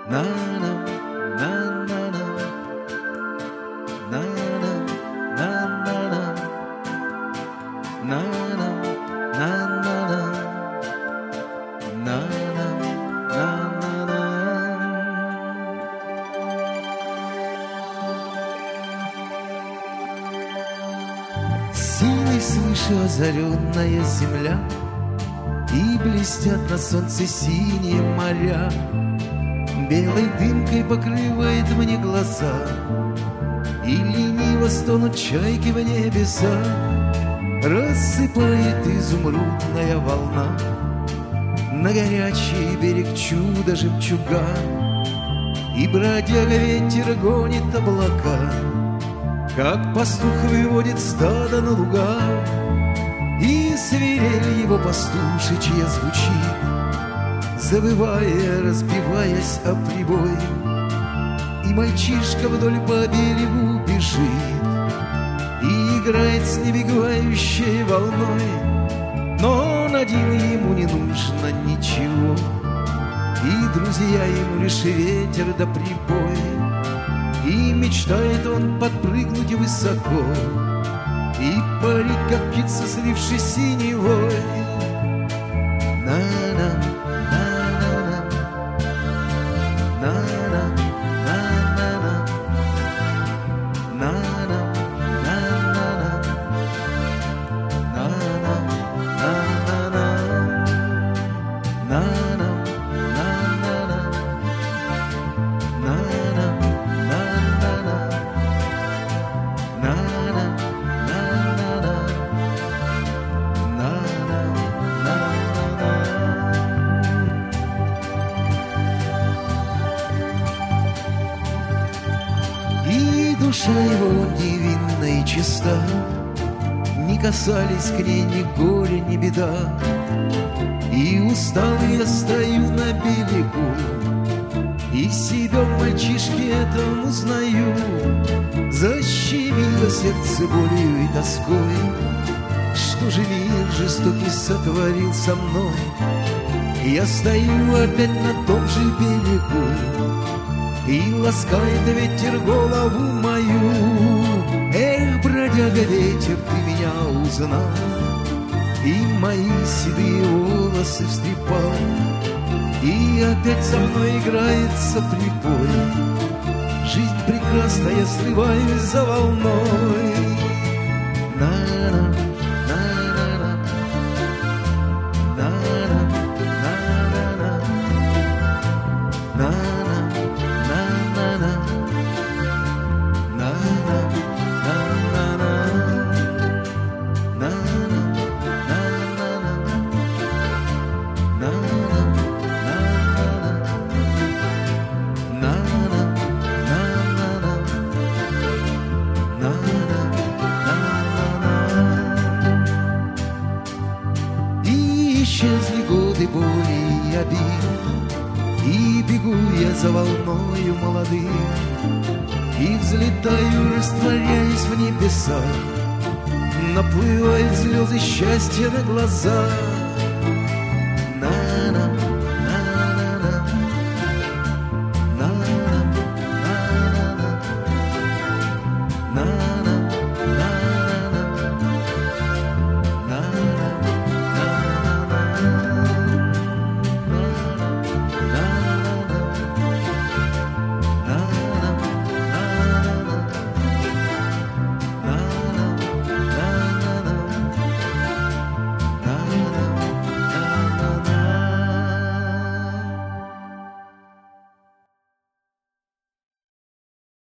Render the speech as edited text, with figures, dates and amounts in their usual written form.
на-на, на-на-на, на-на, на-на-на, на-на, на-на-на, на-на, на-на-на. Синей свыше озаренная земля, и блестят на солнце синие моря. Белой дымкой покрывает мне глаза, и лениво стонут чайки в небеса. Рассыпает изумрудная волна на горячий берег чудо жемчуга, и бродяга ветер гонит облака, как пастух выводит стадо на луга. И свирель его пастушечья звучит, завывая, разбиваясь о прибой. И мальчишка вдоль по берегу бежит и играет с набегающей волной. Но он один, ему не нужно ничего, и друзья ему лишь ветер да прибой. И мечтает он подпрыгнуть высоко и парить, как птица, слившись синевой. На-на, на-на-на, на-на, на-на-на, на-на, на-на-на, на-на, на-на-на, на-на, на-на-на, на-на, душа его невинна и чиста, не касались к ней ни горя, ни беда. И усталый я стою на берегу, и себя в мальчишке этом узнаю. Защемило сердце болью и тоской, что же мир жестокий сотворил со мной. Я стою опять на том же берегу, и ласкает ветер голову мою. Эх, бродяга ветер, ты меня узнал, и мои седые волосы встрепал, и опять со мной играется прибой. Жизнь прекрасная, срываюсь за волной. На-на, на-на-на, на-на, на-на-на, на-на. Исчезли годы боли и обид, и бегу я за волною молодых, и взлетаю, растворяясь в небесах, наплывают слезы счастья на глазах.